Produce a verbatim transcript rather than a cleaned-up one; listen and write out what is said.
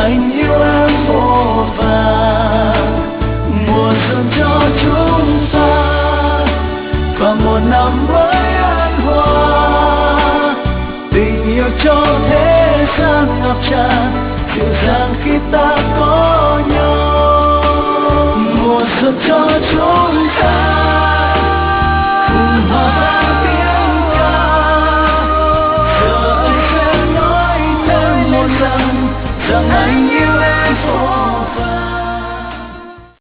anh yêu em vô vàn. Mùa xuân cho chúng ta và một năm mới an hòa, tình yêu cho thế gian ngập tràn, dịu dàng khi ta có nhau. Mùa xuân cho chúng ta